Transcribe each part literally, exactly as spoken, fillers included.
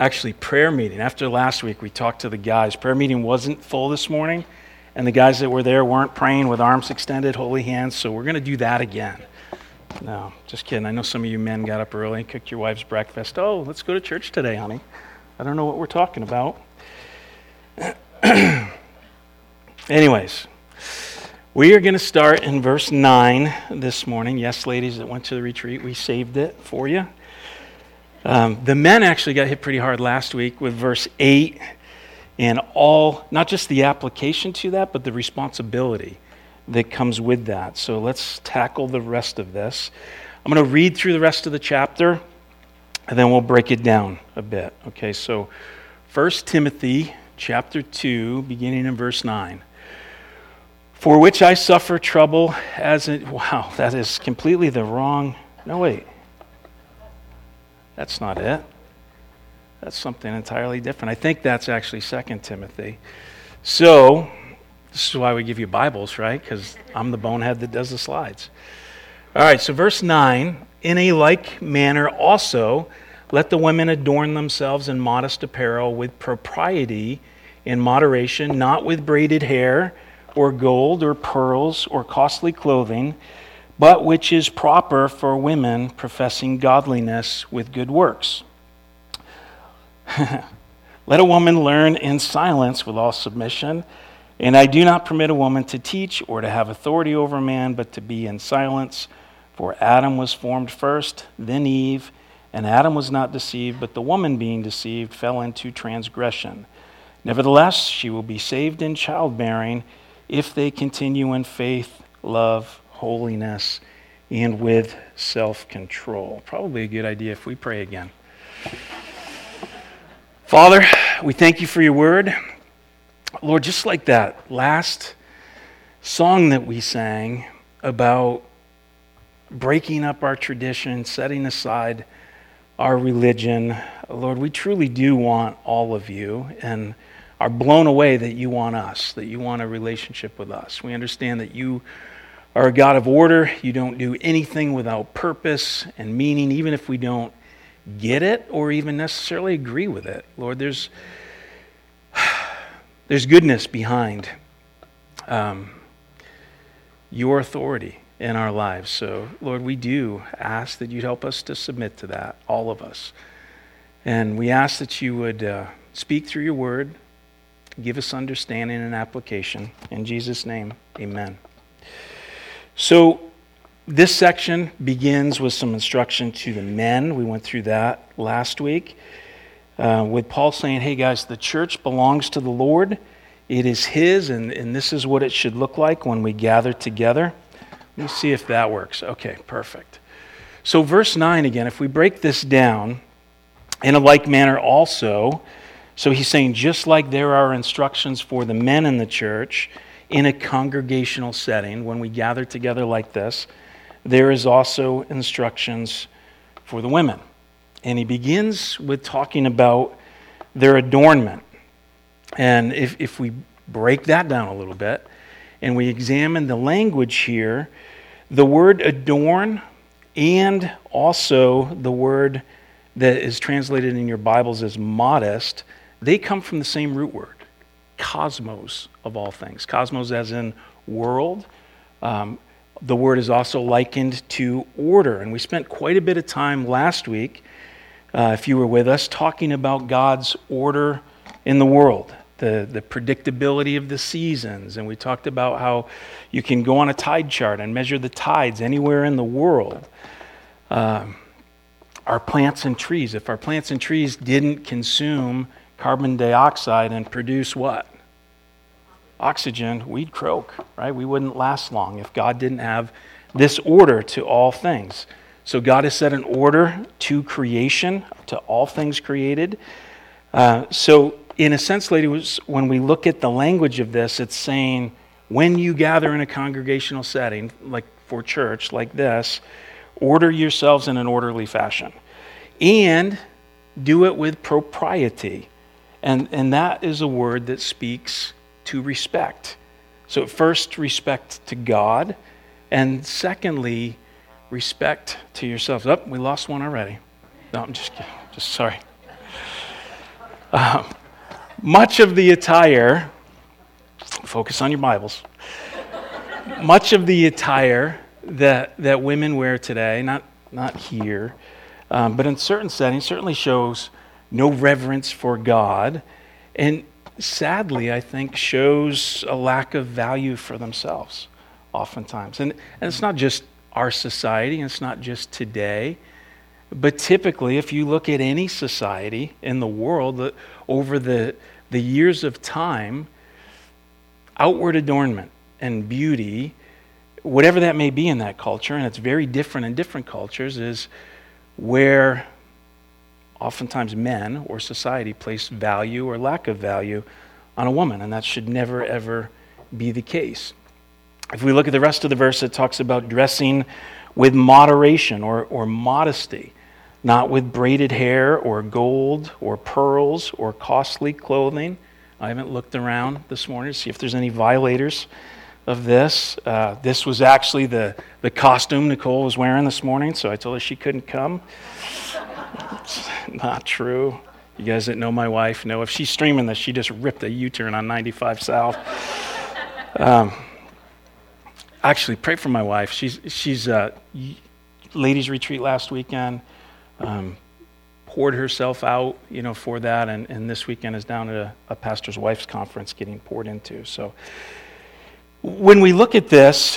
actually prayer meeting. After last week, we talked to the guys. Prayer meeting wasn't full this morning, and the guys that were there weren't praying with arms extended, holy hands, so we're going to do that again. No, just kidding. I know some of you men got up early and cooked your wife's breakfast. Oh, let's go to church today, honey. I don't know what we're talking about. Anyways, we are going to start in verse nine this morning. Yes, ladies that went to the retreat, we saved it for you. Um, the men actually got hit pretty hard last week with verse eight and all, not just the application to that, but the responsibility that comes with that. So let's tackle the rest of this. I'm going to read through the rest of the chapter, and then we'll break it down a bit. Okay, so First Timothy chapter two, beginning in verse nine. For which I suffer trouble as it, wow, that is completely the wrong, no wait. That's not it. That's something entirely different. I think that's actually Second Timothy. So, this is why we give you Bibles, right? Because I'm the bonehead that does the slides. All right, so verse nine, in a like manner also, let the women adorn themselves in modest apparel with propriety in moderation, not with braided hair or gold or pearls or costly clothing, but which is proper for women professing godliness with good works. Let a woman learn in silence with all submission, and I do not permit a woman to teach or to have authority over a man, but to be in silence. For Adam was formed first, then Eve, and Adam was not deceived, but the woman being deceived fell into transgression. Nevertheless, she will be saved in childbearing if they continue in faith, love, holiness, and with self-control. Probably a good idea if we pray again. Father, we thank you for your word. Lord, just like that last song that we sang about breaking up our tradition, setting aside our religion, Lord, we truly do want all of you and are blown away that you want us, that you want a relationship with us. We understand that you are a God of order. You don't do anything without purpose and meaning, even if we don't get it or even necessarily agree with it. Lord, there's there's goodness behind um, your authority in our lives. So, Lord, we do ask that you'd help us to submit to that, all of us. And we ask that you would uh, speak through your word, give us understanding and application. In Jesus' name, amen. So this section begins with some instruction to the men. We went through that last week uh, with Paul saying, hey guys, the church belongs to the Lord. It is his, and, and this is what it should look like when we gather together. Let me see if that works. Okay, perfect. So verse nine again, if we break this down, in a like manner also, so he's saying just like there are instructions for the men in the church in a congregational setting, when we gather together like this, there is also instructions for the women. And he begins with talking about their adornment. And if, if we break that down a little bit and we examine the language here, the word adorn and also the word that is translated in your Bibles as modest, they come from the same root word, cosmos of all things. Cosmos as in world. Um, the word is also likened to order. And we spent quite a bit of time last week, uh, if you were with us, talking about God's order in the world, the, the predictability of the seasons. And we talked about how you can go on a tide chart and measure the tides anywhere in the world. Um, our plants and trees, if our plants and trees didn't consume carbon dioxide and produce what? Oxygen, we'd croak, right? We wouldn't last long if God didn't have this order to all things. So God has set an order to creation, to all things created. Uh, so in a sense, ladies, when we look at the language of this, it's saying when you gather in a congregational setting, like for church, like this, order yourselves in an orderly fashion. And do it with propriety. And, and that is a word that speaks to respect. So first, respect to God. And secondly, respect to yourselves. Oh, we lost one already. No, I'm just kidding. Just sorry. Um, much of the attire, focus on your Bibles, much of the attire that that women wear today, not, not here, um, but in certain settings, certainly shows no reverence for God, and sadly, I think, shows a lack of value for themselves oftentimes. And, and it's not just our society, and it's not just today, but typically, if you look at any society in the world, uh, over the, the years of time, outward adornment and beauty, whatever that may be in that culture, and it's very different in different cultures, is where oftentimes men or society place value or lack of value on a woman, and that should never, ever be the case. If we look at the rest of the verse, it talks about dressing with moderation or, or modesty, not with braided hair or gold or pearls or costly clothing. I haven't looked around this morning to see if there's any violators of this. Uh, this was actually the, the costume Nicole was wearing this morning, so I told her she couldn't come. It's not true. You guys that know my wife know if she's streaming this, she just ripped a U-turn on ninety-five South. Um, actually, pray for my wife. She's she's uh, ladies retreat last weekend. Um, poured herself out, you know, for that, and, and this weekend is down at a, a pastor's wife's conference getting poured into. So when we look at this,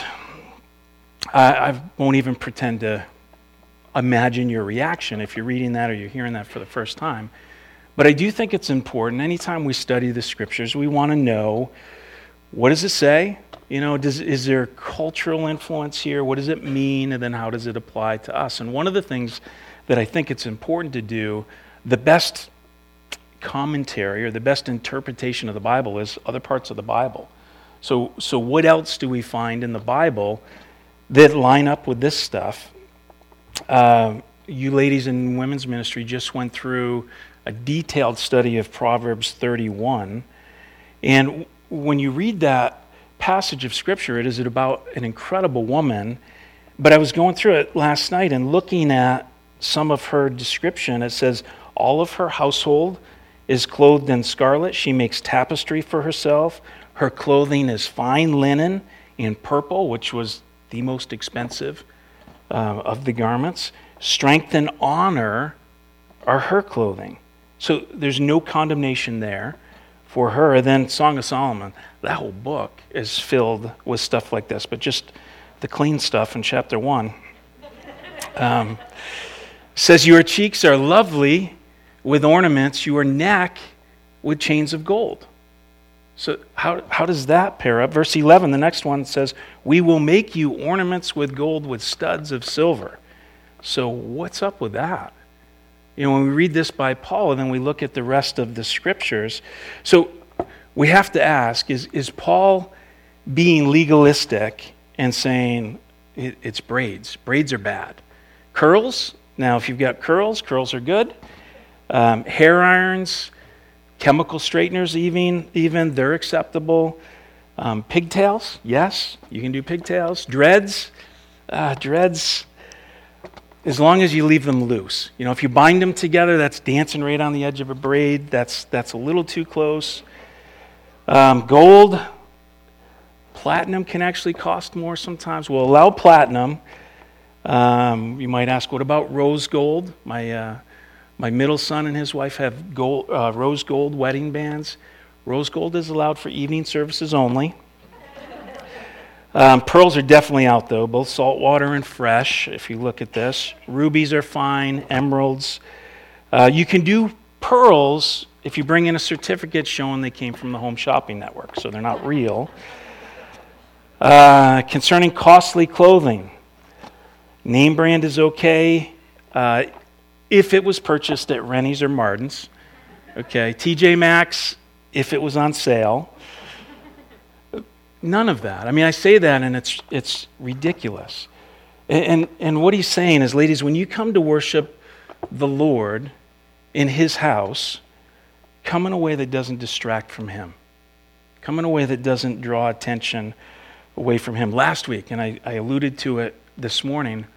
I, I won't even pretend to imagine your reaction if you're reading that or you're hearing that for the first time. But I do think it's important. Anytime we study the scriptures, we want to know, what does it say? You know, does, is there cultural influence here? What does it mean? And then how does it apply to us? And one of the things that I think it's important to do, the best commentary or the best interpretation of the Bible is other parts of the Bible. So, so what else do we find in the Bible that line up with this stuff? Uh, you ladies in women's ministry just went through a detailed study of Proverbs thirty-one. And when you read that passage of Scripture, it is about an incredible woman. But I was going through it last night and looking at some of her description. It says, all of her household is clothed in scarlet. She makes tapestry for herself. Her clothing is fine linen in purple, which was the most expensive uh, of the garments. Strength and honor are her clothing. So there's no condemnation there for her. Then Song of Solomon, that whole book is filled with stuff like this, but just the clean stuff in chapter one. Um, says, your cheeks are lovely with ornaments, your neck with chains of gold. So how, how does that pair up? Verse eleven, the next one says, we will make you ornaments with gold with studs of silver. So what's up with that? You know, when we read this by Paul and then we look at the rest of the scriptures, so we have to ask, is, is Paul being legalistic and saying it, it's braids? Braids are bad. Curls? Now, if you've got curls, curls are good. Um, hair irons, chemical straighteners even, even they're acceptable. Um, pigtails, yes, you can do pigtails. Dreads, uh, dreads, as long as you leave them loose. You know, if you bind them together, that's dancing right on the edge of a braid. That's that's a little too close. Um, gold, platinum can actually cost more sometimes. We'll allow platinum. Um, you might ask, what about rose gold? My uh, my middle son and his wife have gold, uh, rose gold wedding bands. Rose gold is allowed for evening services only. Um, pearls are definitely out, though, both saltwater and fresh, if you look at this. Rubies are fine, emeralds. Uh, you can do pearls if you bring in a certificate showing they came from the Home Shopping Network, so they're not real. Uh, concerning costly clothing, name brand is okay uh, if it was purchased at Rennie's or Martin's. Okay, T J Maxx, if it was on sale. None of that. I mean, I say that and it's it's ridiculous. And, and and what he's saying is, ladies, when you come to worship the Lord in his house, come in a way that doesn't distract from him. Come in a way that doesn't draw attention away from him. Last week, and I, I alluded to it this morning,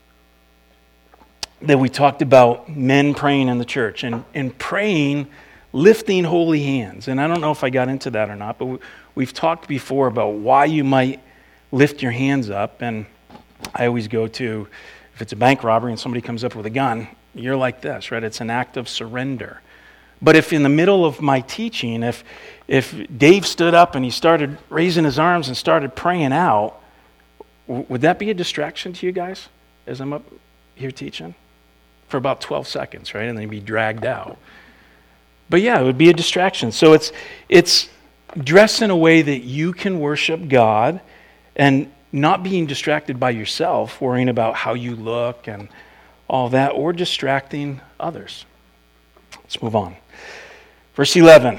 that we talked about men praying in the church and, and praying lifting holy hands. And I don't know if I got into that or not, but we, we've talked before about why you might lift your hands up. And I always go to, if it's a bank robbery and somebody comes up with a gun, you're like this, right? It's an act of surrender. But if in the middle of my teaching, if if Dave stood up and he started raising his arms and started praying out, w- would that be a distraction to you guys as I'm up here teaching? For about twelve seconds, right? And then he'd be dragged out. But yeah, it would be a distraction. So it's it's dress in a way that you can worship God and not being distracted by yourself, worrying about how you look and all that, or distracting others. Let's move on. Verse eleven.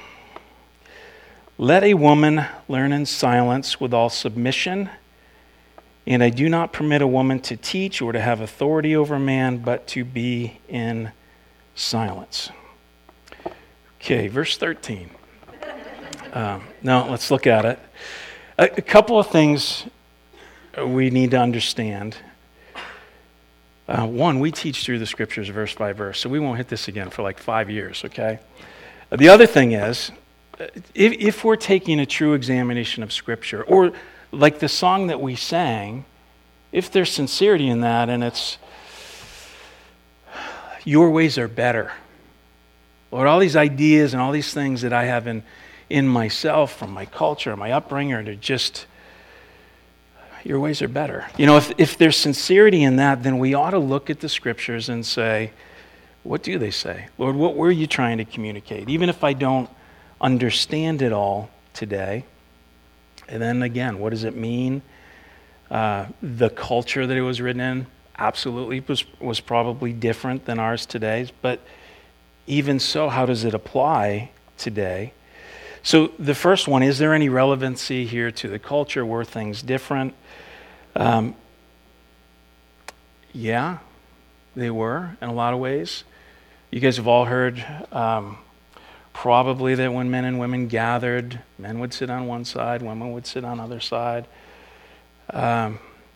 Let a woman learn in silence with all submission, and I do not permit a woman to teach or to have authority over a man, but to be in silence. Okay, verse thirteen. Um, no, let's look at it. A, a couple of things we need to understand. Uh, one, we teach through the scriptures verse by verse, so we won't hit this again for like five years, okay? The other thing is, if, if we're taking a true examination of scripture, or like the song that we sang, if there's sincerity in that and it's, your ways are better. Lord, all these ideas and all these things that I have in, in myself from my culture, my upbringing, they're just, your ways are better. You know, if, if there's sincerity in that, then we ought to look at the scriptures and say, what do they say? Lord, what were you trying to communicate? Even if I don't understand it all today. And then again, what does it mean? Uh, the culture that it was written in absolutely was, was probably different than ours today. But even so, how does it apply today? So the first one, is there any relevancy here to the culture? Were things different? Um, yeah, they were in a lot of ways. You guys have all heard um, probably that when men and women gathered, men would sit on one side, women would sit on the other side. Um,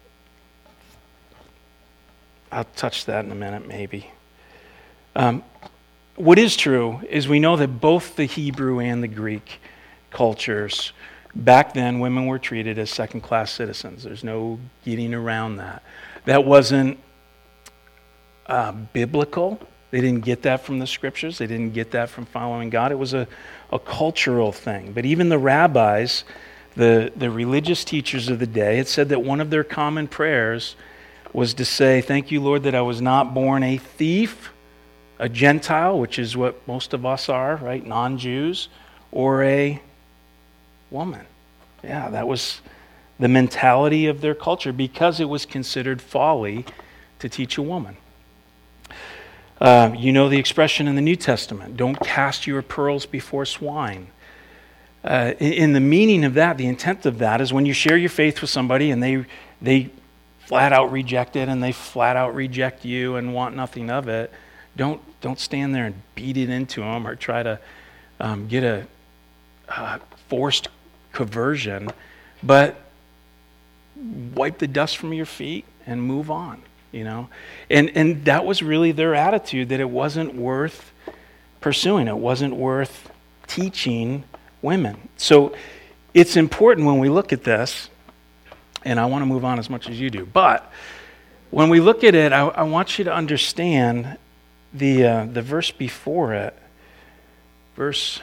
I'll touch that in a minute, maybe. Um, what is true is we know that both the Hebrew and the Greek cultures, back then, women were treated as second-class citizens. There's no getting around that. That wasn't uh, biblical. They didn't get that from the scriptures. They didn't get that from following God. It was a, a cultural thing. But even the rabbis, the, the religious teachers of the day, it said that one of their common prayers was to say, thank you, Lord, that I was not born a thief, a Gentile, which is what most of us are, right, non-Jews, or a woman. Yeah, that was the mentality of their culture because it was considered folly to teach a woman. Uh, you know the expression in the New Testament, don't cast your pearls before swine. Uh, in, in the meaning of that, the intent of that is when you share your faith with somebody and they they flat out reject it and they flat out reject you and want nothing of it, don't don't stand there and beat it into them or try to um, get a uh, forced conversion, but wipe the dust from your feet and move on. You know, and and that was really their attitude, that it wasn't worth pursuing. It wasn't worth teaching women. So it's important when we look at this, and I want to move on as much as you do, but when we look at it, I, I want you to understand the uh, the verse before it, verse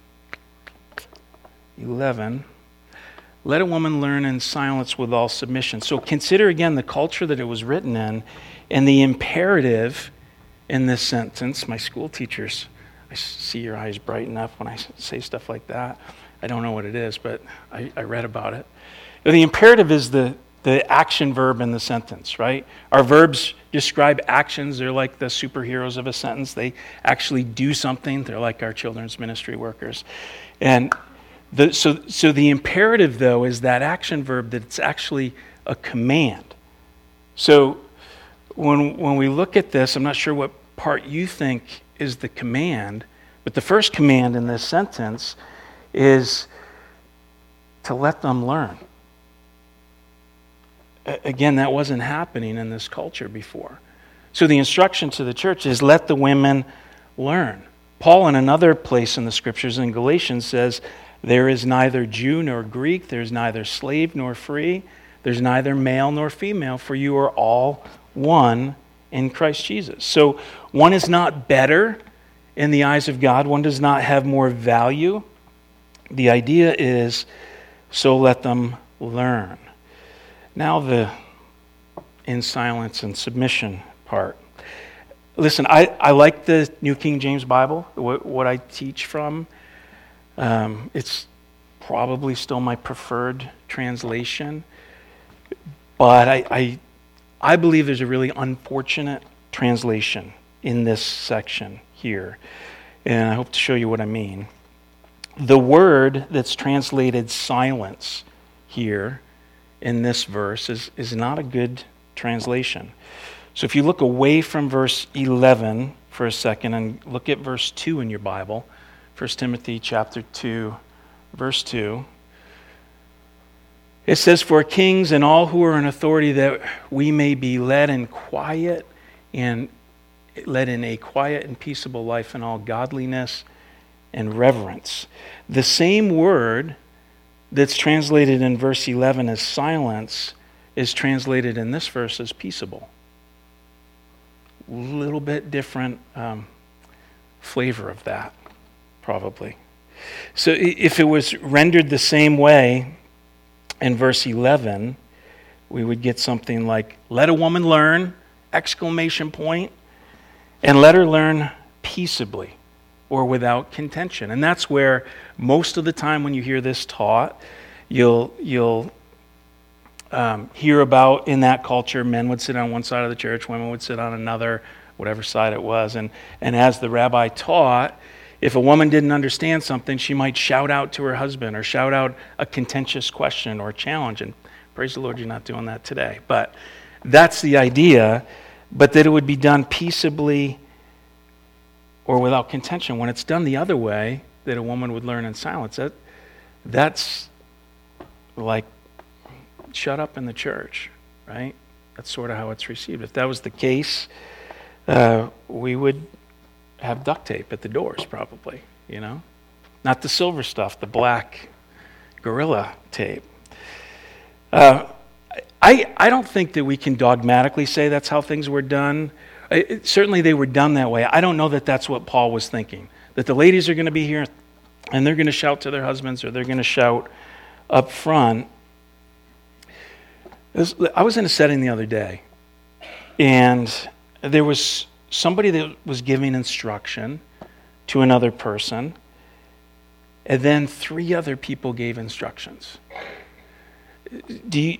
eleven. Let a woman learn in silence with all submission. So consider again the culture that it was written in and the imperative in this sentence. My school teachers, I see your eyes brighten up when I say stuff like that. I don't know what it is, but I, I read about it. The imperative is the, the action verb in the sentence, right? Our verbs describe actions. They're like the superheroes of a sentence. They actually do something. They're like our children's ministry workers. And The, so, so the imperative, though, is that action verb that it's actually a command. So when, when we look at this, I'm not sure what part you think is the command, but the first command in this sentence is to let them learn. A- again, that wasn't happening in this culture before. So the instruction to the church is let the women learn. Paul, in another place in the scriptures in Galatians, says, there is neither Jew nor Greek, there's neither slave nor free, there's neither male nor female, for you are all one in Christ Jesus. So one is not better in the eyes of God, one does not have more value. The idea is, so let them learn. Now the in silence and submission part. Listen, I, I like the New King James Bible, what, what I teach from. Um, it's probably still my preferred translation. But I, I, I believe there's a really unfortunate translation in this section here. And I hope to show you what I mean. The word that's translated silence here in this verse is, is not a good translation. So if you look away from verse eleven for a second and look at verse two in your Bible, First Timothy chapter two, verse two, it says, for kings and all who are in authority, that we may be led in quiet and led in a quiet and peaceable life in all godliness and reverence. The same word that's translated in verse eleven as silence is translated in this verse as peaceable. A little bit different um, flavor of that, probably. So if it was rendered the same way in verse eleven, we would get something like, let a woman learn, exclamation point, and let her learn peaceably or without contention. And that's where most of the time when you hear this taught, you'll you'll um, hear about in that culture, men would sit on one side of the church, women would sit on another, whatever side it was. And, and as the rabbi taught, if a woman didn't understand something, she might shout out to her husband or shout out a contentious question or a challenge. And praise the Lord, you're not doing that today. But that's the idea, but that it would be done peaceably or without contention. When it's done the other way, that a woman would learn in silence, that that's like shut up in the church, right? That's sort of how it's received. If that was the case, uh, we would have duct tape at the doors probably, you know? Not the silver stuff, the black Gorilla tape. Uh, I, I don't think that we can dogmatically say that's how things were done. It, certainly they were done that way. I don't know that that's what Paul was thinking, that the ladies are going to be here and they're going to shout to their husbands or they're going to shout up front. Was, I was in a setting the other day, and there was somebody that was giving instruction to another person, and then three other people gave instructions. Do you,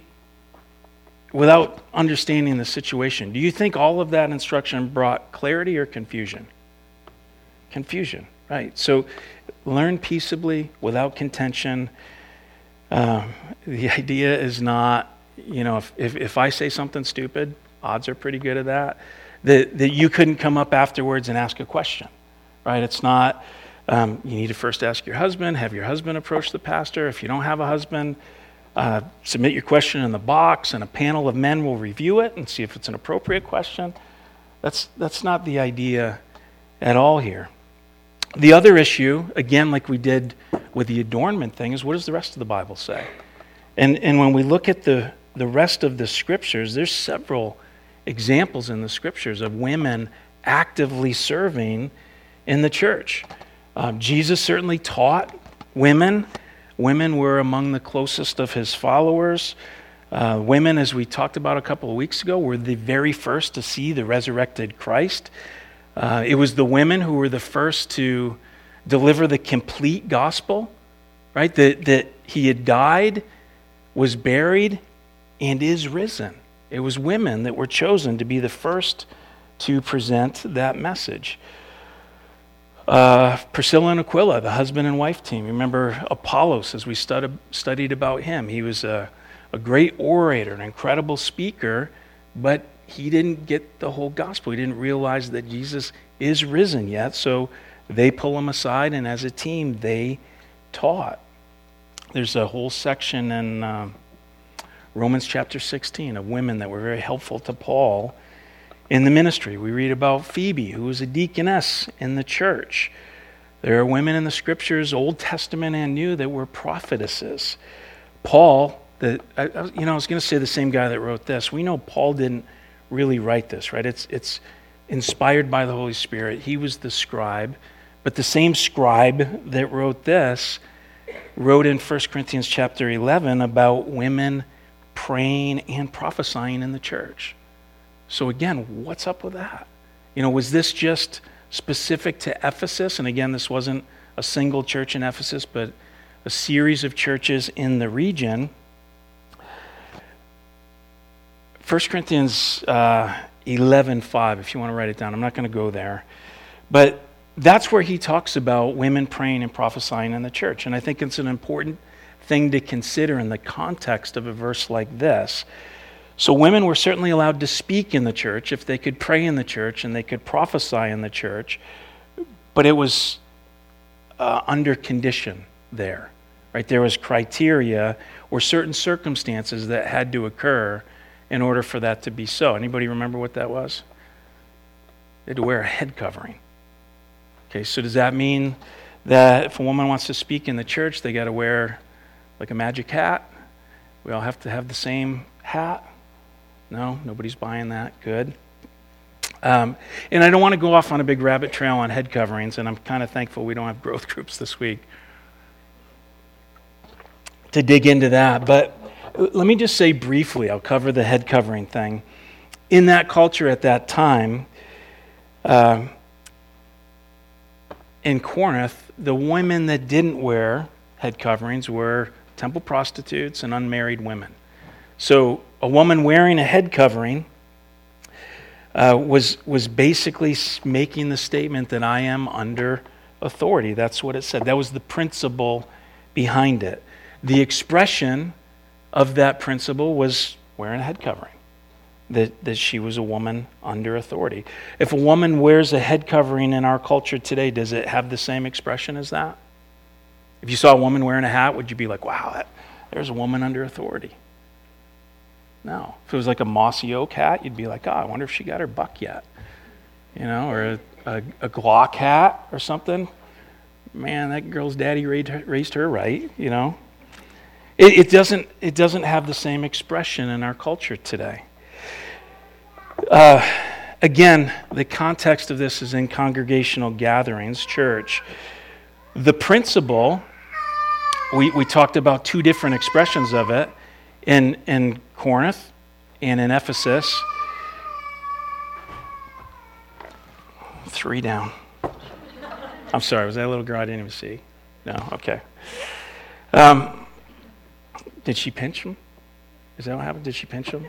without understanding the situation, do you think all of that instruction brought clarity or confusion? Confusion, right? So learn peaceably without contention. Um, the idea is not, you know, if, if, if I say something stupid, odds are pretty good at that, that, that you couldn't come up afterwards and ask a question, right? It's not, um, you need to first ask your husband, have your husband approach the pastor. If you don't have a husband, uh, submit your question in the box and a panel of men will review it and see if it's an appropriate question. That's, that's not the idea at all here. The other issue, again, like we did with the adornment thing, is what does the rest of the Bible say? And, and when we look at the The rest of the scriptures, there's several examples in the scriptures of women actively serving in the church. Um, Jesus certainly taught women. Women were among the closest of his followers. Uh, women, as we talked about a couple of weeks ago, were the very first to see the resurrected Christ. Uh, it was the women who were the first to deliver the complete gospel, right? That, that he had died, was buried, and is risen. It was women that were chosen to be the first to present that message. Uh, Priscilla and Aquila, the husband and wife team. Remember Apollos, as we stud- studied about him. He was a, a great orator, an incredible speaker, but he didn't get the whole gospel. He didn't realize that Jesus is risen yet, so they pull him aside, and as a team, they taught. There's a whole section in Um, Romans chapter sixteen of women that were very helpful to Paul in the ministry. We read about Phoebe, who was a deaconess in the church. There are women in the scriptures, Old Testament and New, that were prophetesses. Paul, the, I, you know, I was going to say the same guy that wrote this. We know Paul didn't really write this, right? It's, it's inspired by the Holy Spirit. He was the scribe. But the same scribe that wrote this wrote in First Corinthians chapter eleven about women praying and prophesying in the church. So again, what's up with that? You know, was this just specific to Ephesus? And again, this wasn't a single church in Ephesus, but a series of churches in the region. First Corinthians uh, eleven five, if you want to write it down. I'm not going to go there. But that's where he talks about women praying and prophesying in the church. And I think it's an important thing to consider in the context of a verse like this. So women were certainly allowed to speak in the church if they could pray in the church and they could prophesy in the church, but it was uh, under condition there, right? There was criteria or certain circumstances that had to occur in order for that to be so. Anybody remember what that was? They had to wear a head covering. Okay, so does that mean that if a woman wants to speak in the church, they got to wear like a magic hat? We all have to have the same hat? No, nobody's buying that. Good. Um, and I don't want to go off on a big rabbit trail on head coverings, and I'm kind of thankful we don't have growth groups this week to dig into that. But let me just say briefly, I'll cover the head covering thing. In that culture at that time, uh, in Corinth, the women that didn't wear head coverings were temple prostitutes and unmarried women. So a woman wearing a head covering uh, was was basically making the statement that I am under authority. That's what it said. That was the principle behind it. The expression of that principle was wearing a head covering, that, that she was a woman under authority. If a woman wears a head covering in our culture today, does it have the same expression as that? If you saw a woman wearing a hat, would you be like, wow, that, there's a woman under authority? No. If it was like a mossy oak hat, you'd be like, oh, I wonder if she got her buck yet. You know, or a, a, a Glock hat or something. Man, that girl's daddy raised her, raised her right, you know. It, it doesn't it doesn't have the same expression in our culture today. Uh, again, the context of this is in congregational gatherings, church. The principle, we, we talked about two different expressions of it. In in Corinth and in Ephesus. Three down. I'm sorry, was that a little girl I didn't even see? No, okay. Um, did she pinch him? Is that what happened? Did she pinch him?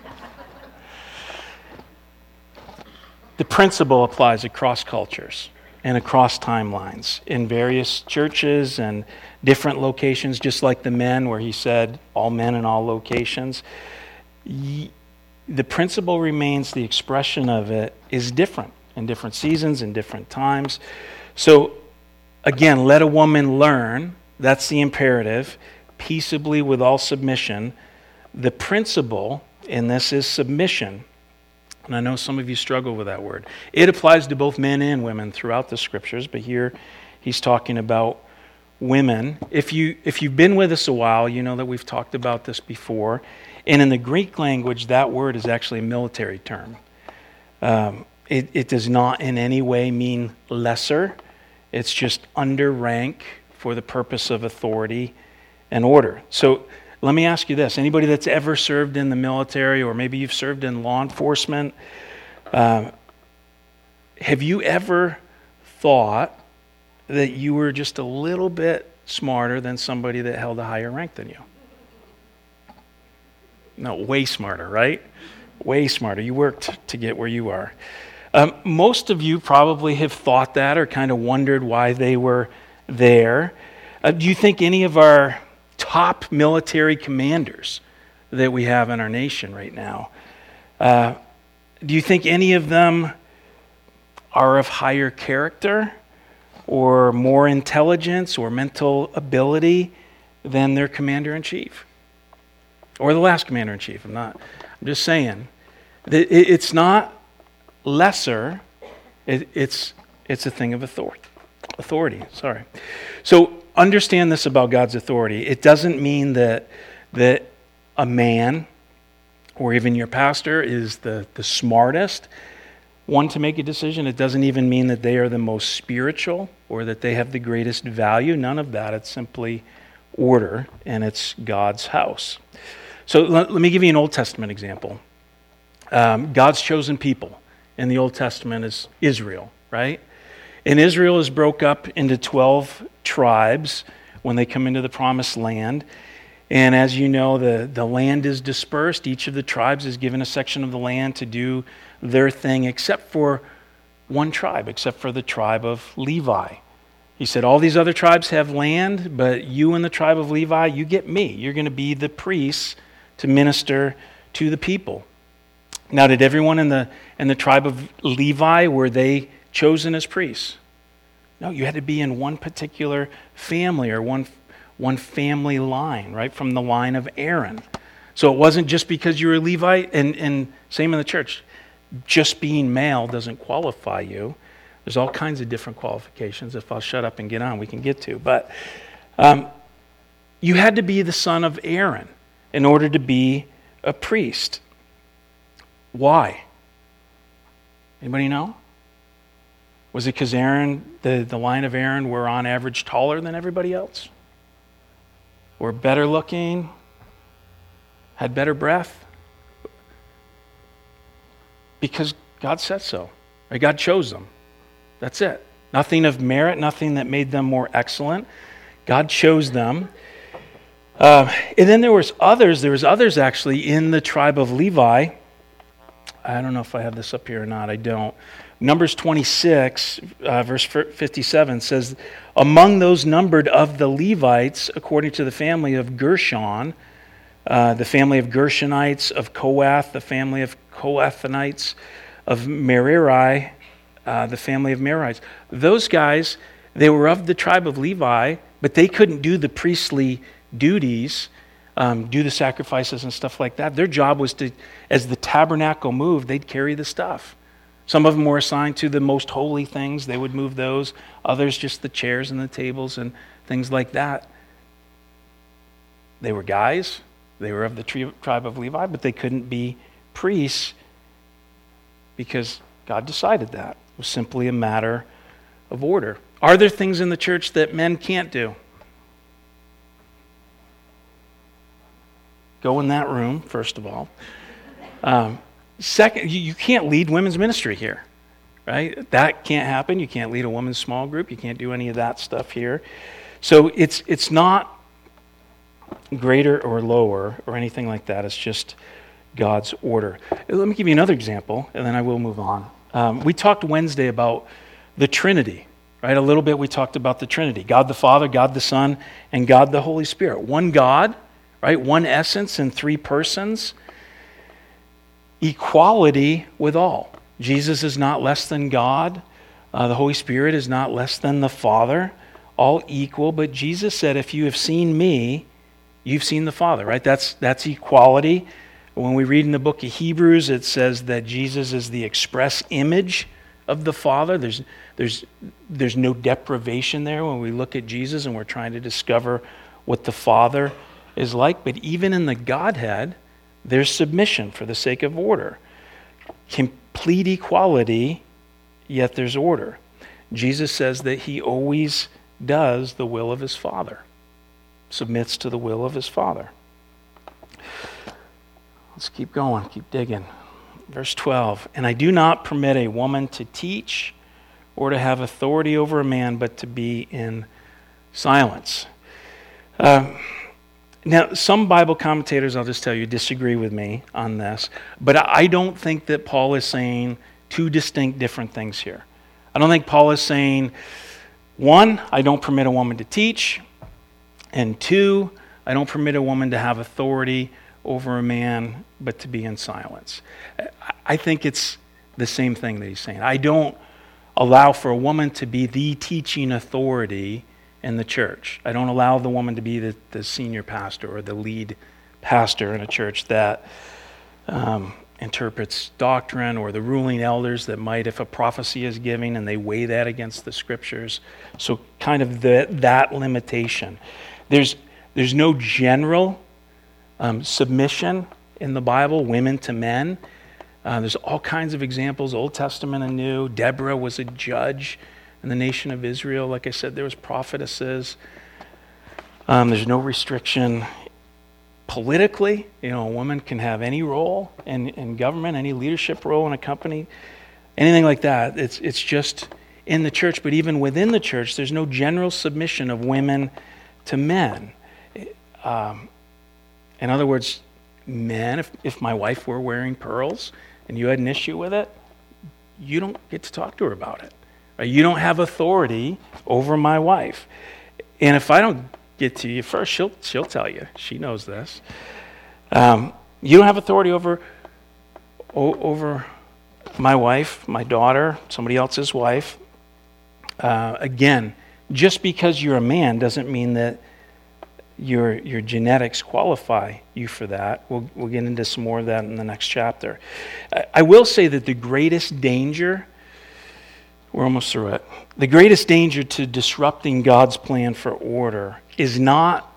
The principle applies across cultures and across timelines in various churches and different locations, just like the men where he said all men in all locations. The principle remains, the expression of it is different in different seasons and different times. So again, let a woman learn, that's the imperative, peaceably with all submission. The principle in this is submission. And I know some of you struggle with that word. It applies to both men and women throughout the scriptures, but here he's talking about women. If you if you've been with us a while, you know that we've talked about this before. And in the Greek language, that word is actually a military term. Um, it, it does not in any way mean lesser. It's just under rank for the purpose of authority and order. So let me ask you this. Anybody that's ever served in the military, or maybe you've served in law enforcement, uh, have you ever thought that you were just a little bit smarter than somebody that held a higher rank than you? No, way smarter, right? Way smarter. You worked to get where you are. Um, most of you probably have thought that or kind of wondered why they were there. Uh, do you think any of our top military commanders that we have in our nation right now, uh, do you think any of them are of higher character or more intelligence or mental ability than their commander-in-chief? Or the last commander-in-chief? I'm not, I'm just saying. That it's not lesser, it, it's, it's a thing of authority. Authority, sorry. So understand this about God's authority. It doesn't mean that that a man or even your pastor is the, the smartest one to make a decision. It doesn't even mean that they are the most spiritual or that they have the greatest value. None of that. It's simply order, and it's God's house. So let, let me give you an Old Testament example. Um, God's chosen people in the Old Testament is Israel, right? And Israel is broke up into twelve tribes when they come into the promised land. And as you know, the, the land is dispersed. Each of the tribes is given a section of the land to do their thing, except for one tribe, except for the tribe of Levi. He said, all these other tribes have land, but you and the tribe of Levi, you get me. You're going to be the priests to minister to the people. Now, did everyone in the in the tribe of Levi, were they chosen as priests? No, you had to be in one particular family or one one family line, right, from the line of Aaron. So it wasn't just because you were a Levite, and, and same in the church. Just being male doesn't qualify you. There's all kinds of different qualifications. If I'll shut up and get on, we can get to. But um, you had to be the son of Aaron in order to be a priest. Why? Anybody know? Was it because Aaron, the, the line of Aaron, were on average taller than everybody else? Were better looking? Had better breath? Because God said so. Right? God chose them. That's it. Nothing of merit, nothing that made them more excellent. God chose them. Uh, and then there was others. There was others actually in the tribe of Levi. I don't know if I have this up here or not. I don't. Numbers twenty-six, uh, verse fifty-seven says, among those numbered of the Levites, according to the family of Gershon, uh, the family of Gershonites, of Kohath, the family of Kohathanites, of Merari, uh, the family of Merarites. Those guys, they were of the tribe of Levi, but they couldn't do the priestly duties, um, do the sacrifices and stuff like that. Their job was to, as the tabernacle moved, they'd carry the stuff. Some of them were assigned to the most holy things. They would move those. Others just the chairs and the tables and things like that. They were guys. They were of the tribe of Levi, but they couldn't be priests because God decided that. It was simply a matter of order. Are there things in the church that men can't do? Go in that room, first of all. Um, second, you, you can't lead women's ministry here, right? That can't happen. You can't lead a women's small group. You can't do any of that stuff here. So it's it's not greater or lower or anything like that. It's just God's order. Let me give you another example, and then I will move on. Um, we talked Wednesday about the Trinity, right? A little bit we talked about the Trinity. God the Father, God the Son, and God the Holy Spirit. One God, right? One essence in three persons. Equality with all. Jesus is not less than God. Uh, the Holy Spirit is not less than the Father. All equal, but Jesus said, if you have seen me, you've seen the Father, right? That's that's equality. When we read in the book of Hebrews, it says that Jesus is the express image of the Father. There's there's there's no deprivation there when we look at Jesus and we're trying to discover what the Father is like. But even in the Godhead, there's submission for the sake of order. Complete equality, yet there's order. Jesus says that he always does the will of his Father, submits to the will of his Father. Let's keep going, keep digging. Verse twelve, and I do not permit a woman to teach or to have authority over a man, but to be in silence. Um, now, some Bible commentators, I'll just tell you, disagree with me on this, but I don't think that Paul is saying two distinct different things here. I don't think Paul is saying, one, I don't permit a woman to teach, and two, I don't permit a woman to have authority over a man, but to be in silence. I think it's the same thing that he's saying. I don't allow for a woman to be the teaching authority in the church. I don't allow the woman to be the, the senior pastor or the lead pastor in a church. That um, interprets doctrine, or the ruling elders that might, if a prophecy is giving and they weigh that against the scriptures. So kind of the, that limitation. There's, there's no general um, submission in the Bible, women to men. Uh, there's all kinds of examples, Old Testament and New. Deborah was a judge in the nation of Israel. Like I said, there was prophetesses. Um, there's no restriction politically. You know, a woman can have any role in, in government, any leadership role in a company, anything like that. It's it's just in the church. But even within the church, there's no general submission of women to men. Um, in other words, men, if, if my wife were wearing pearls and you had an issue with it, you don't get to talk to her about it. Right? You don't have authority over my wife. And if I don't get to you first, she'll she'll tell you. She knows this. Um, you don't have authority over o- over my wife, my daughter, somebody else's wife. Uh, again, just because you're a man doesn't mean that your your genetics qualify you for that. We'll we'll get into some more of that in the next chapter. I, I will say that the greatest danger, we're almost through it, the greatest danger to disrupting God's plan for order is not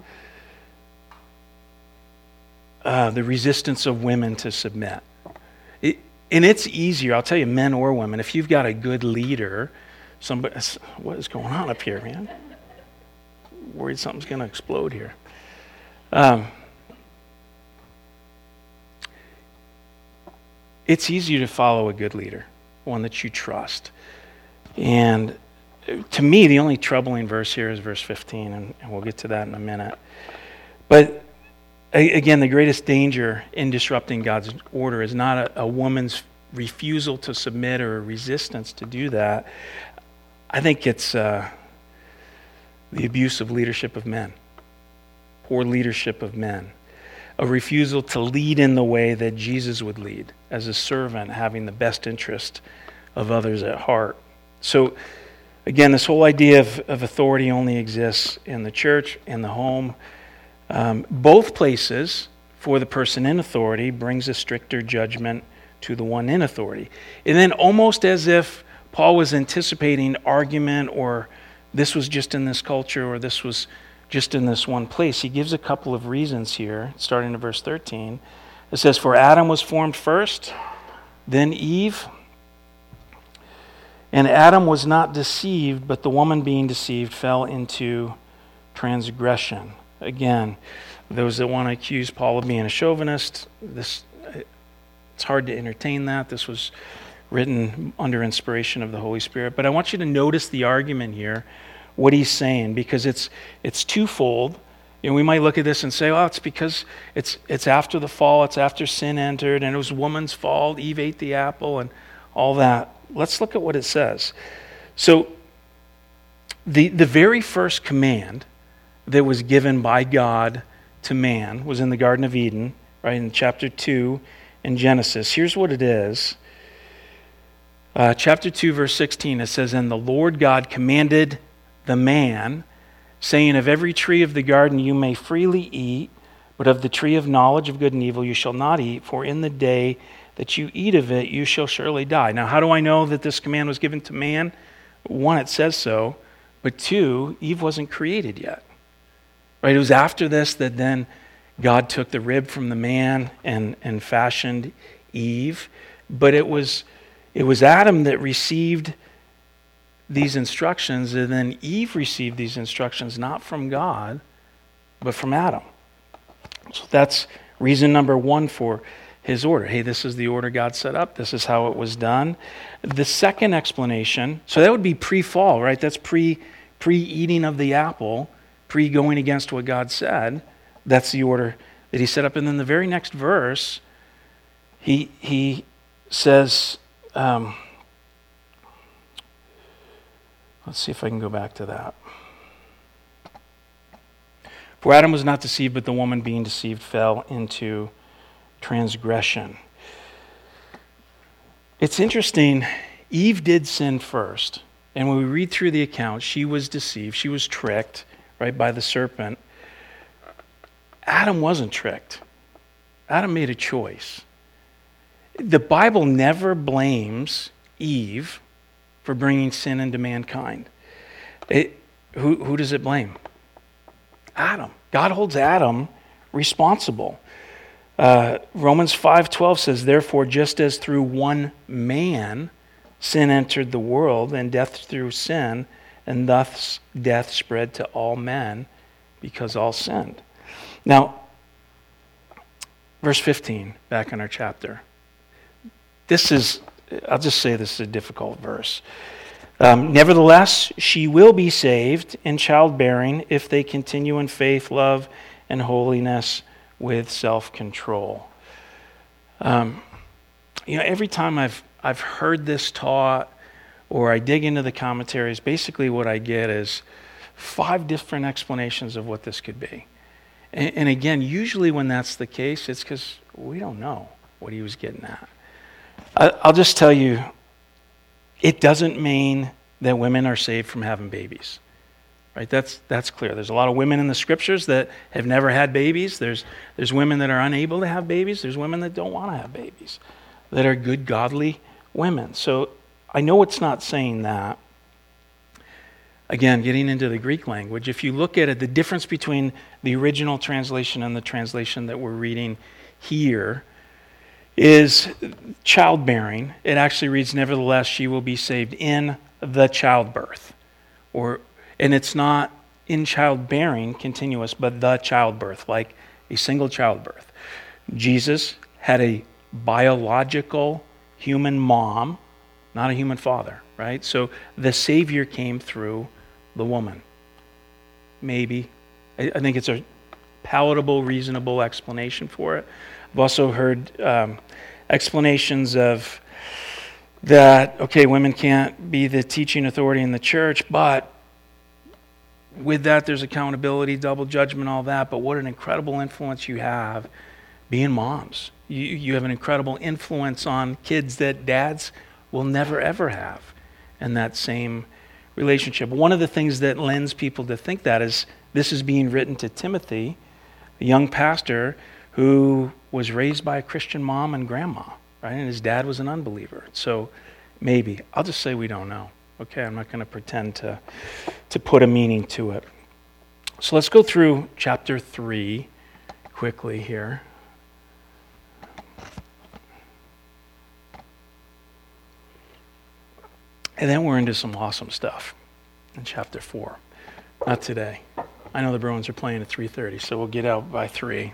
uh, the resistance of women to submit. It, and it's easier, I'll tell you, men or women, if you've got a good leader, somebody, what is going on up here, man? Worried something's going to explode here. Um, it's easier to follow a good leader, one that you trust. And to me, the only troubling verse here is verse fifteen, and, and we'll get to that in a minute. But a, again, the greatest danger in disrupting God's order is not a, a woman's refusal to submit or a resistance to do that. I think it's uh, the abuse of leadership of men, poor leadership of men, a refusal to lead in the way that Jesus would lead as a servant, having the best interest of others at heart. So, again, this whole idea of, of authority only exists in the church, in the home. Um, both places, for the person in authority, brings a stricter judgment to the one in authority. And then almost as if Paul was anticipating argument, or this was just in this culture, or this was just in this one place, he gives a couple of reasons here, starting in verse thirteen. It says, "For Adam was formed first, then Eve. And Adam was not deceived, but the woman being deceived fell into transgression." Again, those that want to accuse Paul of being a chauvinist, this it's hard to entertain that. This was written under inspiration of the Holy Spirit. But I want you to notice the argument here, what he's saying, because it's it's twofold. You know, we might look at this and say, "Oh, it's because it's it's after the fall, it's after sin entered, and it was woman's fault. Eve ate the apple, and all that." Let's look at what it says. So, the the very first command that was given by God to man was in the Garden of Eden, right, in chapter two in Genesis. Here's what it is. Uh, chapter two, verse sixteen, it says, "And the Lord God commanded the man, saying, of every tree of the garden you may freely eat, but of the tree of knowledge of good and evil you shall not eat, for in the day that you eat of it, you shall surely die." Now, how do I know that this command was given to man? One, it says so. But two, Eve wasn't created yet. Right? It was after this that then God took the rib from the man and, and fashioned Eve. But it was it was Adam that received these instructions, and then Eve received these instructions not from God, but from Adam. So that's reason number one for his order. Hey, this is the order God set up. This is how it was done. The second explanation, so that would be pre-fall, right? That's pre, pre-eating of the apple, pre-going against what God said. That's the order that he set up. And then the very next verse, he he says, um, let's see if I can go back to that. "For Adam was not deceived, but the woman being deceived fell into transgression." It's interesting, Eve did sin first. And when we read through the account, she was deceived, she was tricked, right, by the serpent. Adam wasn't tricked. Adam made a choice. The Bible never blames Eve for bringing sin into mankind. It, who, who does it blame? Adam. God holds Adam responsible. Uh, Romans five twelve says, therefore, just as through one man sin entered the world, and death through sin, and thus death spread to all men because all sinned. Now, verse fifteen, back in our chapter. This is, I'll just say this is a difficult verse. Um, Nevertheless, she will be saved in childbearing if they continue in faith, love, and holiness with self-control. Um, you know, every time I've I've heard this taught, or I dig into the commentaries, basically what I get is five different explanations of what this could be. And, and again, usually when that's the case, it's because we don't know what he was getting at. I, I'll just tell you, it doesn't mean that women are saved from having babies. Right? That's that's clear. There's a lot of women in the scriptures that have never had babies. There's there's women that are unable to have babies. There's women that don't want to have babies, that are good, godly women. So I know it's not saying that. Again, getting into the Greek language, if you look at it, the difference between the original translation and the translation that we're reading here is childbearing. It actually reads, nevertheless, she will be saved in the childbirth. Or And it's not in childbearing continuous, but the childbirth, like a single childbirth. Jesus had a biological human mom, not a human father, right? So the Savior came through the woman. Maybe. I, I think it's a palatable, reasonable explanation for it. I've also heard um, explanations of that, okay, women can't be the teaching authority in the church, but with that, there's accountability, double judgment, all that. But what an incredible influence you have being moms. You, you have an incredible influence on kids that dads will never, ever have in that same relationship. One of the things that lends people to think that is this is being written to Timothy, a young pastor who was raised by a Christian mom and grandma, right? And his dad was an unbeliever. So maybe. I'll just say we don't know. Okay, I'm not going to pretend to, to put a meaning to it. So let's go through chapter three quickly here. And then we're into some awesome stuff in chapter four. Not today. I know the Bruins are playing at three thirty, so we'll get out by three.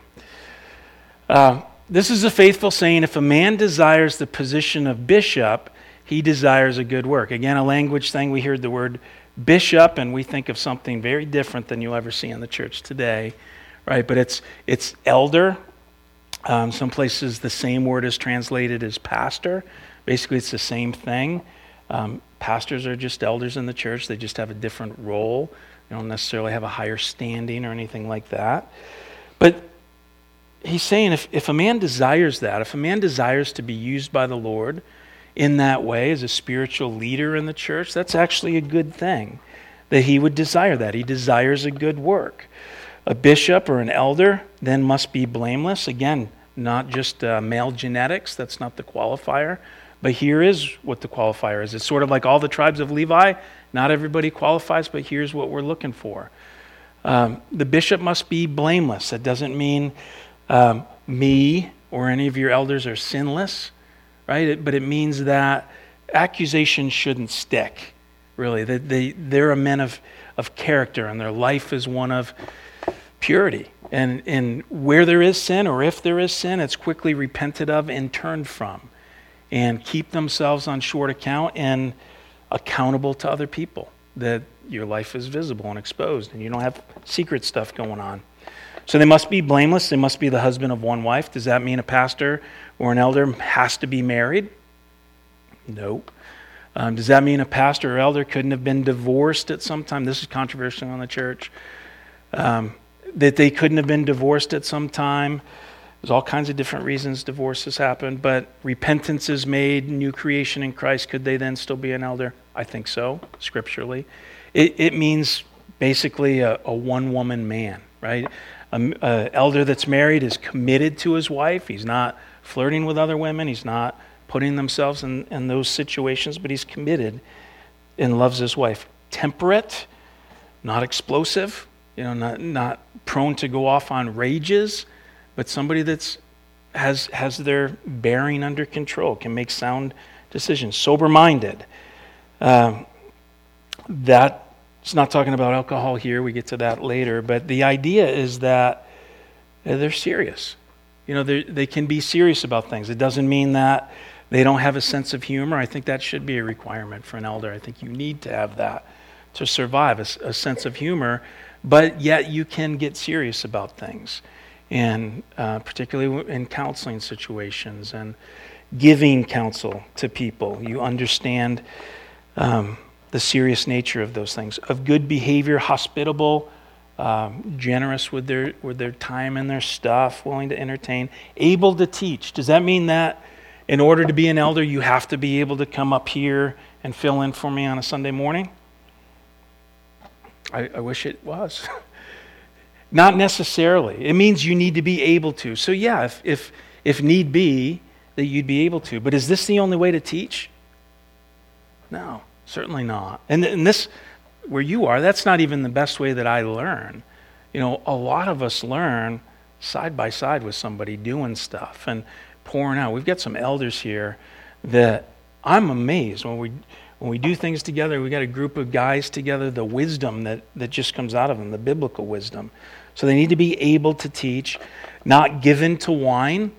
Uh, this is a faithful saying, if a man desires the position of bishop, he desires a good work. Again, a language thing. We heard the word bishop, and we think of something very different than you'll ever see in the church today, right? But it's it's elder. Um, some places the same word is translated as pastor. Basically, it's the same thing. Um, pastors are just elders in the church. They just have a different role. They don't necessarily have a higher standing or anything like that. But he's saying if, if a man desires that, if a man desires to be used by the Lord in that way as a spiritual leader in the church, that's actually a good thing, that he would desire that. He desires a good work. A bishop or an elder then must be blameless. Again, not just uh, male genetics, that's not the qualifier, but here is what the qualifier is. It's sort of like all the tribes of Levi. Not everybody qualifies, but here's what we're looking for. Um, the bishop must be blameless. That doesn't mean um, me or any of your elders are sinless, right? It, but it means that accusations shouldn't stick, really. They, they, they're a men of, of character, and their life is one of purity. And, and where there is sin, or if there is sin, it's quickly repented of and turned from, and keep themselves on short account and accountable to other people, that your life is visible and exposed and you don't have secret stuff going on. So they must be blameless. They must be the husband of one wife. Does that mean a pastor or an elder has to be married? No. Um, does that mean a pastor or elder couldn't have been divorced at some time? This is controversial in the church. Um, that they couldn't have been divorced at some time. There's all kinds of different reasons divorces happen, but repentance is made, new creation in Christ. Could they then still be an elder? I think so, scripturally. It, it means basically a, a one-woman man, right? An elder that's married is committed to his wife. He's not flirting with other women. He's not putting themselves in, in those situations, but he's committed and loves his wife. Temperate, not explosive, you know, not not prone to go off on rages, but somebody that's has has their bearing under control, can make sound decisions. Sober-minded. Um, that's not talking about alcohol here. We get to that later. But the idea is that they're serious. You know, they can be serious about things. It doesn't mean that they don't have a sense of humor. I think that should be a requirement for an elder. I think you need to have that to survive, a, a sense of humor. But yet you can get serious about things. And uh, particularly in counseling situations and giving counsel to people. You understand um, the serious nature of those things. Of good behavior, hospitable, um, generous with their with their time and their stuff, willing to entertain, able to teach. Does that mean that in order to be an elder, you have to be able to come up here and fill in for me on a Sunday morning? I, I wish it was. Not necessarily. It means you need to be able to. So yeah, if if if need be, that you'd be able to. But is this the only way to teach? No, certainly not. And, and this, where you are, that's not even the best way that I learn. You know, a lot of us learn side by side with somebody doing stuff and pouring out. We've got some elders here that I'm amazed when we when we do things together. We got a group of guys together, the wisdom that, that just comes out of them, the biblical wisdom. So they need to be able to teach, not given to wine.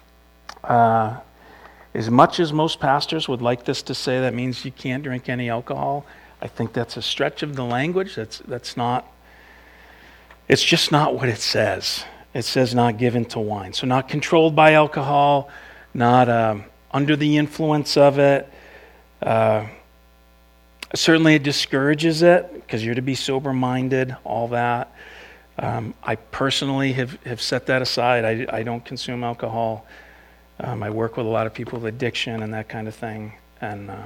Uh, as much as most pastors would like this to say, that means you can't drink any alcohol. I think that's a stretch of the language. That's that's not, it's just not what it says. It says not given to wine. So not controlled by alcohol, not um, under the influence of it. Uh, certainly it discourages it because you're to be sober-minded, all that. Um, I personally have, have set that aside. I, I don't consume alcohol. Um, I work with a lot of people with addiction and that kind of thing. And uh,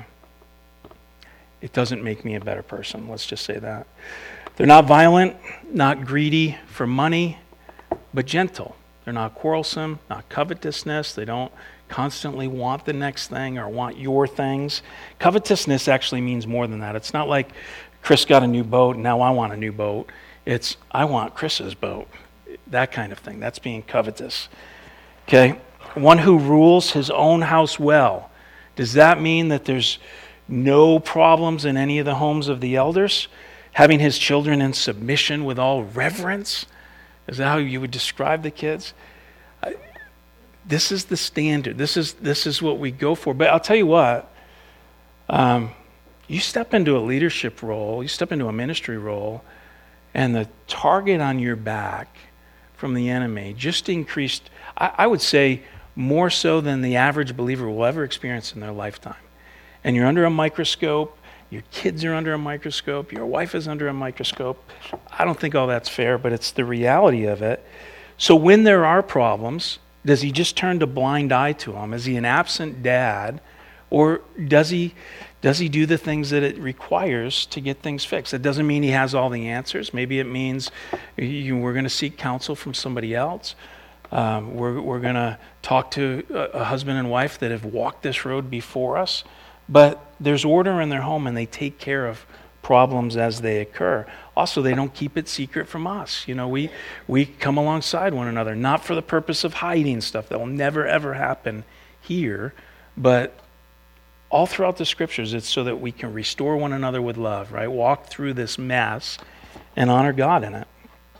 it doesn't make me a better person. Let's just say that. They're not violent, not greedy for money, but gentle. They're not quarrelsome, not covetousness. They don't constantly want the next thing or want your things. Covetousness actually means more than that. It's not like Chris got a new boat and now I want a new boat. It's, I want Chris's boat. That kind of thing. That's being covetous. Okay? One who rules his own house well. Does that mean that there's no problems in any of the homes of the elders? Having his children in submission with all reverence? Is that how you would describe the kids? I, this is the standard. This is this is what we go for. But I'll tell you what, um, you step into a leadership role, you step into a ministry role, and the target on your back from the enemy just increased, I, I would say, more so than the average believer will ever experience in their lifetime. And you're under a microscope, your kids are under a microscope, your wife is under a microscope. I don't think all that's fair, but it's the reality of it. So when there are problems, does he just turn a blind eye to them? Is he an absent dad? Or does he does he do the things that it requires to get things fixed? It doesn't mean he has all the answers. Maybe it means you, we're going to seek counsel from somebody else. Um, we're we're going to talk to a, a husband and wife that have walked this road before us. But there's order in their home and they take care of problems as they occur. Also, they don't keep it secret from us. You know, we we come alongside one another, not for the purpose of hiding stuff that will never ever happen here, but all throughout the scriptures, it's so that we can restore one another with love, right? Walk through this mess and honor God in it.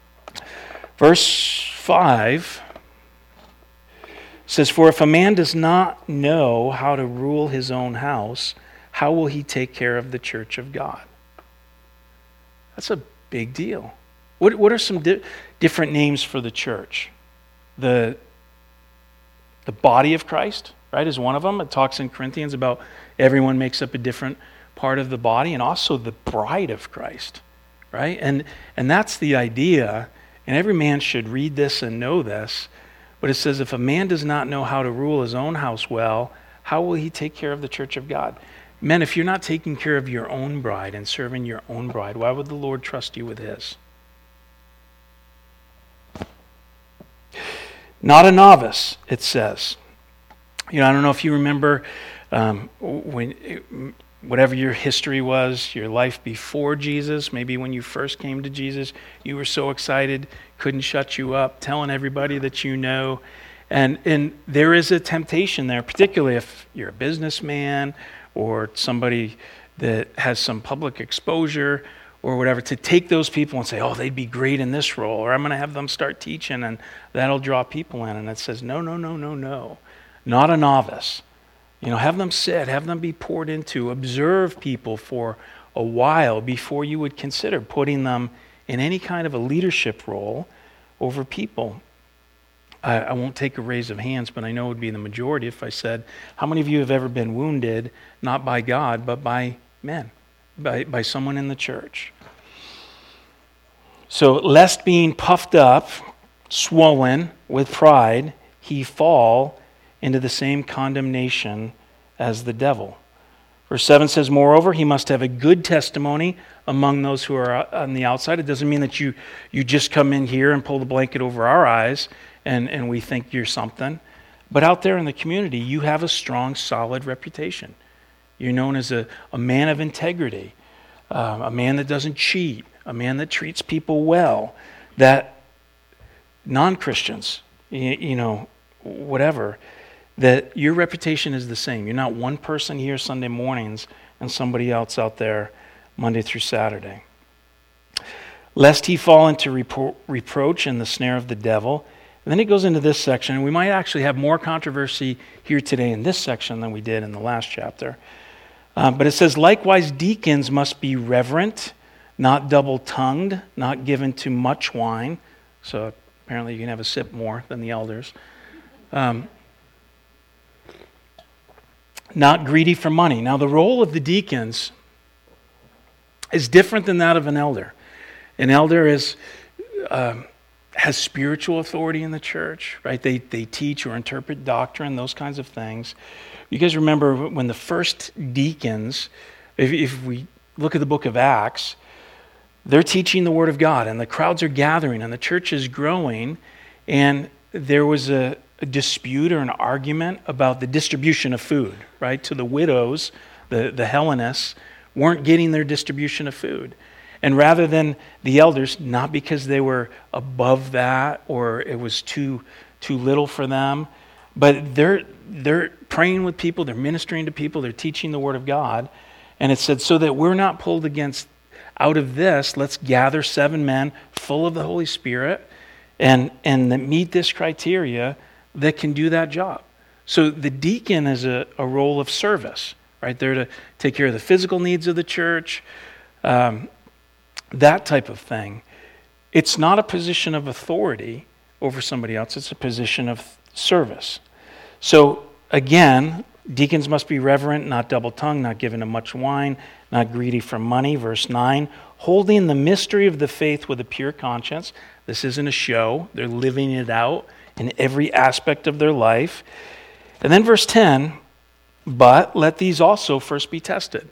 Verse five says, "For if a man does not know how to rule his own house, how will he take care of the church of God?" That's a big deal. What what are some di- different names for the church? The the body of Christ, right, is one of them. It talks in Corinthians about everyone makes up a different part of the body, and also the bride of Christ, right? And and that's the idea, and every man should read this and know this, but it says, if a man does not know how to rule his own house well, how will he take care of the church of God? Men, if you're not taking care of your own bride and serving your own bride, why would the Lord trust you with his? Not a novice, it says. You know, I don't know if you remember um, when, whatever your history was, your life before Jesus, maybe when you first came to Jesus, you were so excited, couldn't shut you up, telling everybody that you know. And and there is a temptation there, particularly if you're a businessman or somebody that has some public exposure or whatever, to take those people and say, oh, they'd be great in this role, or I'm going to have them start teaching and that'll draw people in. And it says, no, no, no, no, no. Not a novice. You know, have them sit, have them be poured into, observe people for a while before you would consider putting them in any kind of a leadership role over people. I, I won't take a raise of hands, but I know it would be the majority if I said, how many of you have ever been wounded, not by God, but by men, by, by someone in the church? So, lest being puffed up, swollen with pride, he fall into the same condemnation as the devil. Verse seven says, moreover, he must have a good testimony among those who are on the outside. It doesn't mean that you, you just come in here and pull the blanket over our eyes and, and we think you're something. But out there in the community, you have a strong, solid reputation. You're known as a, a man of integrity, uh, a man that doesn't cheat, a man that treats people well, that non-Christians, you, you know, whatever, that your reputation is the same. You're not one person here Sunday mornings and somebody else out there Monday through Saturday. Lest he fall into repro- reproach and the snare of the devil. And then it goes into this section. We might actually have more controversy here today in this section than we did in the last chapter. Um, but it says, likewise, deacons must be reverent, not double-tongued, not given to much wine. So apparently you can have a sip more than the elders. Um, not greedy for money. Now, the role of the deacons is different than that of an elder. An elder is um, has spiritual authority in the church, right? They they teach or interpret doctrine, those kinds of things. You guys remember when the first deacons, if, if we look at the book of Acts, they're teaching the Word of God, and the crowds are gathering, and the church is growing, and there was a, a dispute or an argument about the distribution of food, right? To the widows, the, the Hellenists, weren't getting their distribution of food. And rather than the elders, not because they were above that or it was too too little for them, but they're they're praying with people, they're ministering to people, they're teaching the Word of God. And it said, so that we're not pulled against out of this, let's gather seven men full of the Holy Spirit and, and that meet this criteria that can do that job. So the deacon is a, a role of service, right? They're to take care of the physical needs of the church, um, that type of thing. It's not a position of authority over somebody else. It's a position of service. So again, deacons must be reverent, not double-tongued, not given to much wine, not greedy for money. Verse nine, holding the mystery of the faith with a pure conscience. This isn't a show. They're living it out in every aspect of their life. And then verse ten, but let these also first be tested.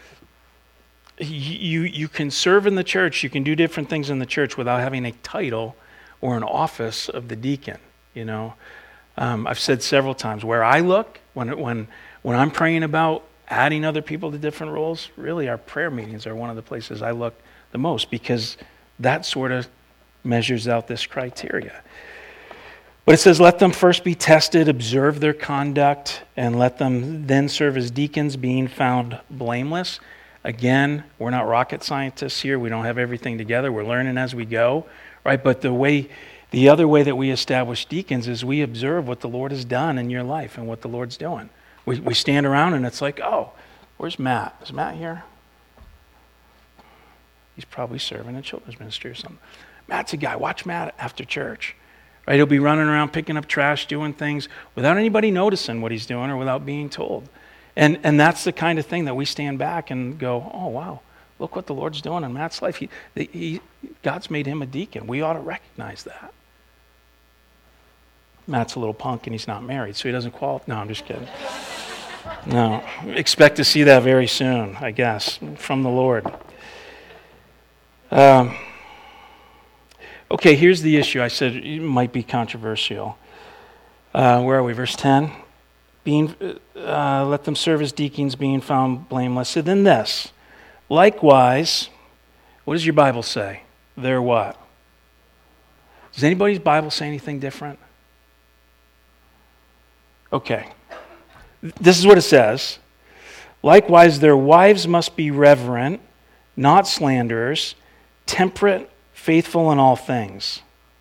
You, you can serve in the church, you can do different things in the church without having a title or an office of the deacon, you know. Um, I've said several times, where I look, when when when I'm praying about adding other people to different roles, really our prayer meetings are one of the places I look the most, because that sort of measures out this criteria. But it says, let them first be tested, observe their conduct, and let them then serve as deacons, being found blameless. Again, we're not rocket scientists here. We don't have everything together. We're learning as we go, right? But the way, the other way that we establish deacons is we observe what the Lord has done in your life and what the Lord's doing. We we stand around and it's like, oh, where's Matt? Is Matt here? He's probably serving in children's ministry or something. Matt's a guy. Watch Matt after church, right? He'll be running around picking up trash, doing things without anybody noticing what he's doing or without being told. And and that's the kind of thing that we stand back and go, oh, wow, look what the Lord's doing in Matt's life. He, he, God's made him a deacon. We ought to recognize that. Matt's a little punk and he's not married, so he doesn't qualify. No, I'm just kidding. No, expect to see that very soon, I guess, from the Lord. Um, okay, here's the issue. I said it might be controversial. Uh, where are we? Verse ten. being, uh, let them serve as deacons, being found blameless. And then this, likewise, what does your Bible say? They're what? Does anybody's Bible say anything different? Okay. This is what it says. Likewise, their wives must be reverent, not slanderers, temperate, faithful in all things.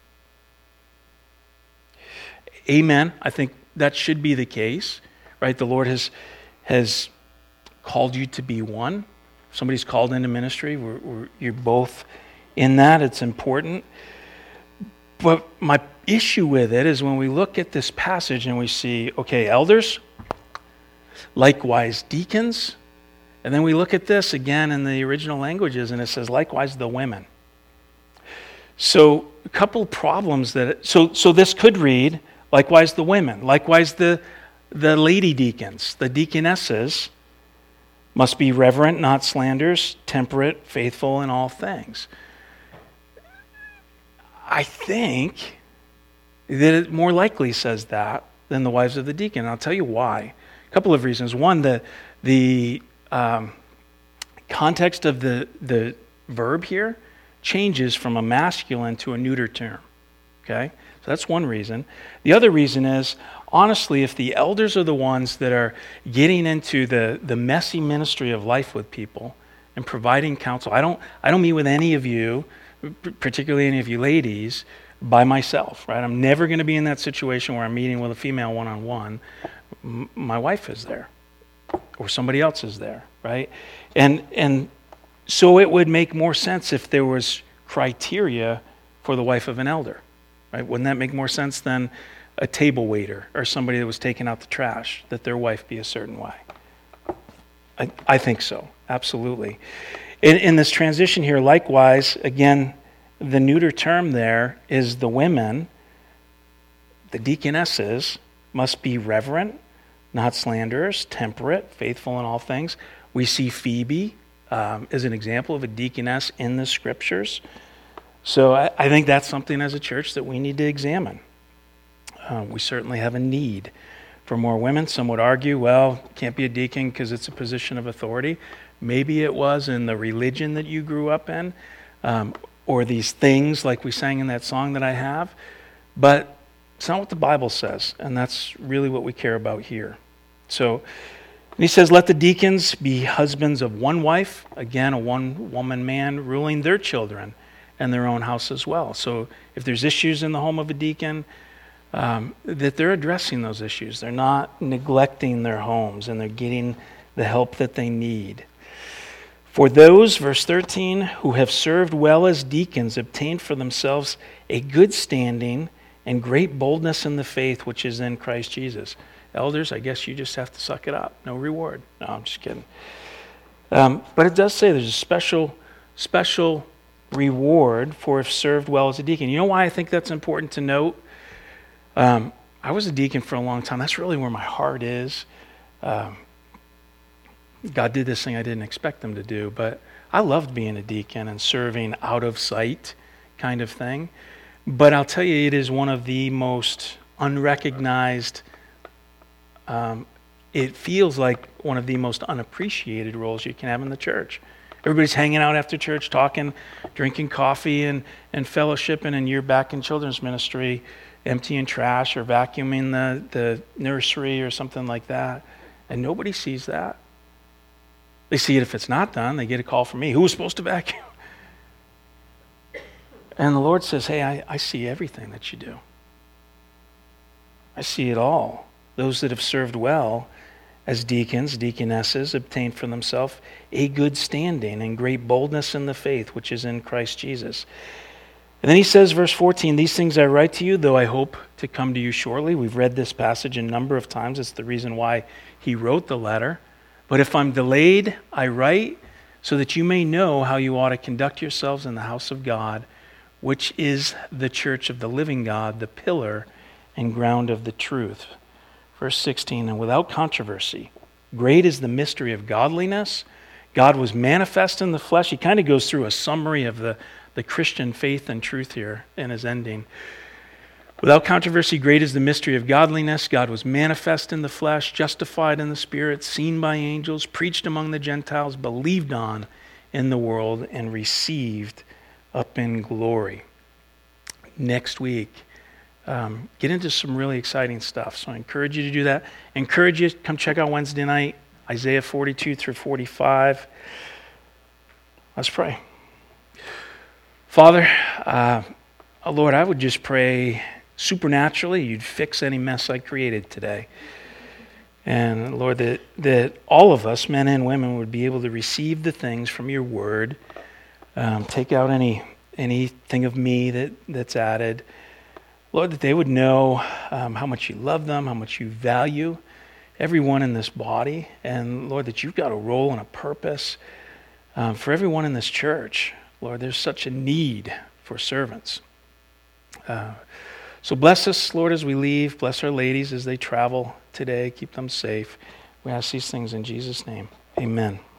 Amen. I think that should be the case, right? The Lord has has called you to be one. If somebody's called into ministry, we're, we're, you're both in that. It's important. But my issue with it is when we look at this passage and we see, okay, elders, likewise deacons, and then we look at this again in the original languages and it says likewise the women. So a couple problems that, so so this could read, likewise the women, likewise the, the lady deacons, the deaconesses must be reverent, not slanderers, temperate, faithful in all things. I think that it more likely says that than the wives of the deacon. And I'll tell you why. A couple of reasons. One, the the um, context of the, the verb here changes from a masculine to a neuter term. Okay? So that's one reason. The other reason is, honestly, if the elders are the ones that are getting into the, the messy ministry of life with people and providing counsel, I don't I don't meet with any of you, particularly any of you ladies, by myself, right? I'm never going to be in that situation where I'm meeting with a female one-on-one. M- my wife is there, or somebody else is there, right? And and so it would make more sense if there was criteria for the wife of an elder, right? Wouldn't that make more sense than a table waiter or somebody that was taking out the trash, that their wife be a certain way? I, I think so, absolutely. In, in this transition here, likewise, again, the neuter term there is the women, the deaconesses, must be reverent, not slanderers, temperate, faithful in all things. We see Phoebe um, as an example of a deaconess in the scriptures. So I, I think that's something as a church that we need to examine. Uh, we certainly have a need for more women. Some would argue, well, can't be a deacon because it's a position of authority. Maybe it was in the religion that you grew up in, um, or these things like we sang in that song that I have. But it's not what the Bible says, and that's really what we care about here. So he says, let the deacons be husbands of one wife, again, a one-woman man, ruling their children and their own house as well. So if there's issues in the home of a deacon, um, that they're addressing those issues. They're not neglecting their homes, and they're getting the help that they need. For those, verse thirteen, who have served well as deacons obtained for themselves a good standing and great boldness in the faith which is in Christ Jesus. Elders, I guess you just have to suck it up. No reward. No, I'm just kidding. Um, but it does say there's a special, special reward for if served well as a deacon. You know why I think that's important to note? Um, I was a deacon for a long time. That's really where my heart is. Um, God did this thing I didn't expect him to do, but I loved being a deacon and serving out of sight kind of thing. But I'll tell you, it is one of the most unrecognized, um, it feels like one of the most unappreciated roles you can have in the church. Everybody's hanging out after church, talking, drinking coffee and, and fellowshipping, and you're back in children's ministry, emptying trash or vacuuming the, the nursery or something like that. And nobody sees that. They see it if it's not done. They get a call from me. Who was supposed to vacuum? And the Lord says, hey, I, I see everything that you do. I see it all. Those that have served well as deacons, deaconesses, obtain for themselves a good standing and great boldness in the faith which is in Christ Jesus. And then he says, verse fourteen, these things I write to you, though I hope to come to you shortly. We've read this passage a number of times. It's the reason why he wrote the letter. But if I'm delayed, I write so that you may know how you ought to conduct yourselves in the house of God, which is the church of the living God, the pillar and ground of the truth. Verse sixteen, and without controversy, great is the mystery of godliness. God was manifest in the flesh. He kind of goes through a summary of the, the Christian faith and truth here in his ending. Without controversy, great is the mystery of godliness. God was manifest in the flesh, justified in the spirit, seen by angels, preached among the Gentiles, believed on in the world, and received up in glory. Next week, um, get into some really exciting stuff. So I encourage you to do that. I encourage you to come check out Wednesday night, Isaiah forty-two through forty-five. Let's pray. Father, uh, Lord, I would just pray supernaturally you'd fix any mess I created today. And Lord, that, that all of us, men and women, would be able to receive the things from your word, um, take out any anything of me that, that's added. Lord, that they would know um, how much you love them, how much you value everyone in this body. And Lord, that you've got a role and a purpose um, for everyone in this church. Lord, there's such a need for servants. Uh, so bless us, Lord, as we leave. Bless our ladies as they travel today. Keep them safe. We ask these things in Jesus' name. Amen.